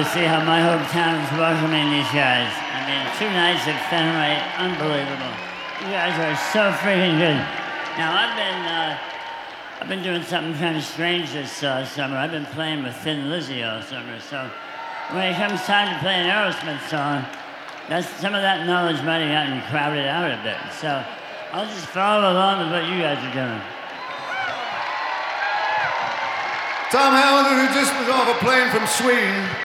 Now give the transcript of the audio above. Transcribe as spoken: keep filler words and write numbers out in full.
to see how my hometown is welcoming these guys. I mean, two nights at Fenway, unbelievable. You guys are so freaking good. Now, I've been, uh, I've been doing something kind of strange this uh, summer. I've been playing with Thin Lizzy all summer, so when it comes time to play an Aerosmith song, that's, some of that knowledge might have gotten crowded out a bit. So I'll just follow along with what you guys are doing. Tom Hamilton, who just was off a plane from Sweden.